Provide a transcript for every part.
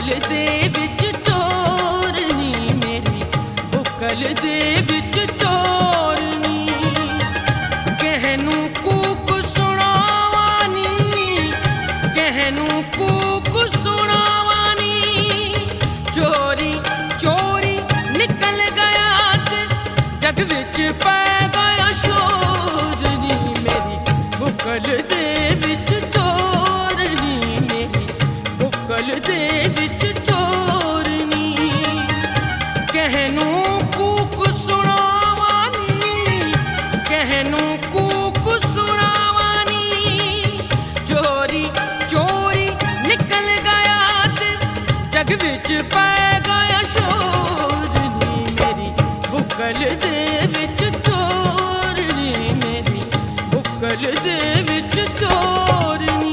बुकल दे विच चोरनी मेरी बुकल दे विच चोरनी कहनू कूक सुनावानी कहनू कूक सुनावानी चोरी चोरी निकल गया ते जग विच पै गया शोरनी मेरी बुकल दे विच चोरनी मेरी बुकल दे विच चोरनी कहनू कूक सुनावानी कहनू कूक सुनावानी चोरी चोरी निकल गया ते जग विच पै गया शोरनी मेरी बुकल दे विच चोरनी मेरी बुकल दे विच चोरनी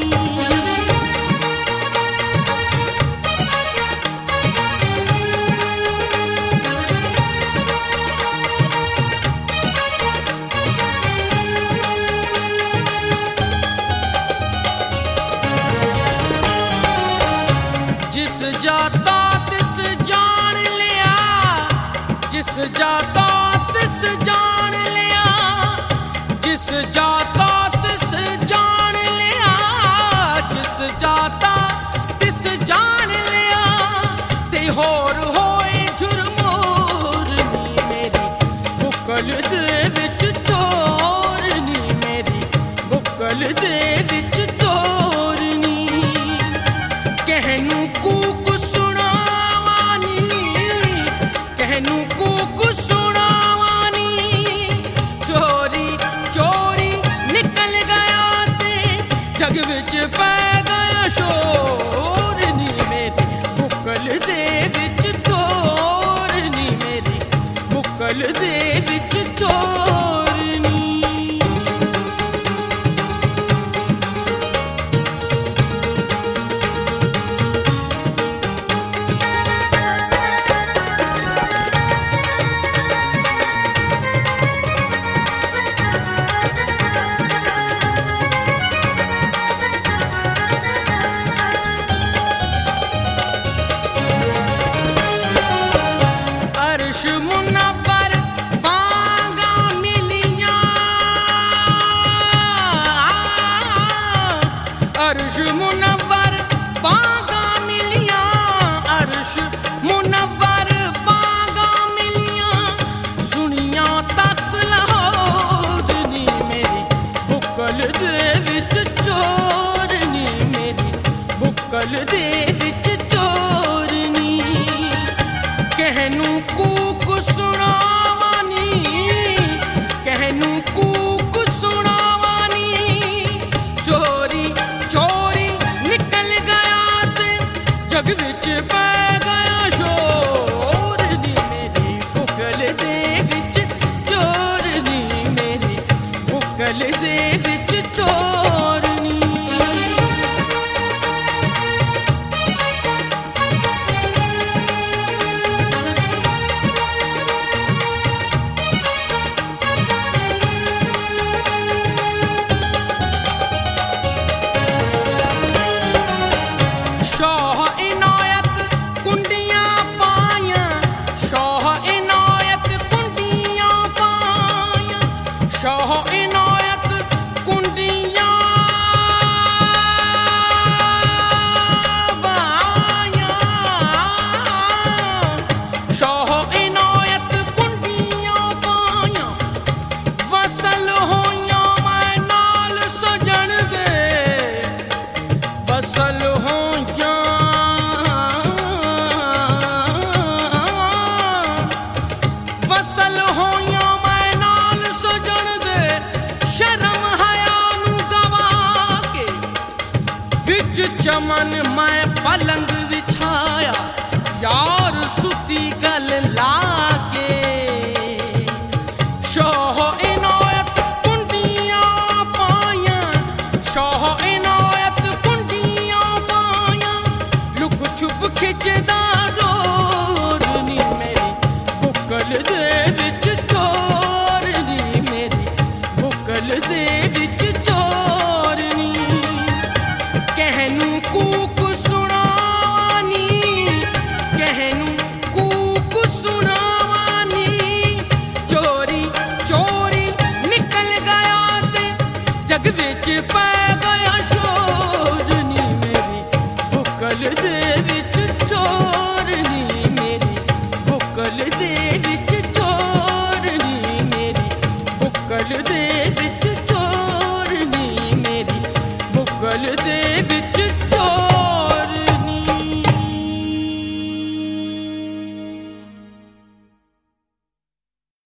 जिस जाता तिस जान लिया जिस जाता तिस जान लिया जिस जाता तिस जान लिया जिस जाता तिस जान लिया ते होर होए झुरमोरनी मेरी बुकल दे विच चोरनी मेरी बुकल दे विच चोरनी कहनू कूक सुनावानी कहनू कूक सुनावानी चोरी चोरी निकल गया ते जग विच पै गया शोरनी मेरी बुकल दे विच चोरनी मेरी बुकल दे विच चोरनी अर्श मुनव्वर बांगा मिलियां अर्श मुनव्वर बांगा मिलियां अर्श मुनव्वर बांगा मिलियां सुनिया तख्त लाहौरनी मेरी बुकल दे विच चोरनी मेरी बुकल दे विच चोरनी कहनू कूक सुनावानी कहनू कूक सुनावानी चोरी चोरी निकल गया ते जग विच पै गया शोरनी मेरी बुकल दे विच चोरनी मेरी बुकल दे विच चोरनी शाह इनायत कुंडियां पाया शाह इनायत कुंडियां पाया शाह इनायत कुंडियां पाया शाह इनायत कुंडियां पाया वसल होइयां मैं नाल सजण दे वसल होइयां वसल होइयां मैं नाल सजण दे शर्म हया नू गवा के विच चमन मैं पलंग विछाया यार सुती गल ला के शाह इनायत कुंडियां पाया शाह इनायत कुंडियां पाया लुक छुप खिचदा डोरनी मेरी बुकल दे विच चोरनी मेरी बुकल दे विच चोरनी कहनू कूक सुनावा ਦੇ ਵਿੱਚ ਚੋਰ